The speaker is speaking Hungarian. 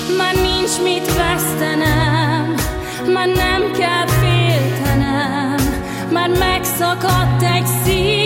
már nincs mit vesztenem, már nem kell féltenem, már megszakadt egy szív.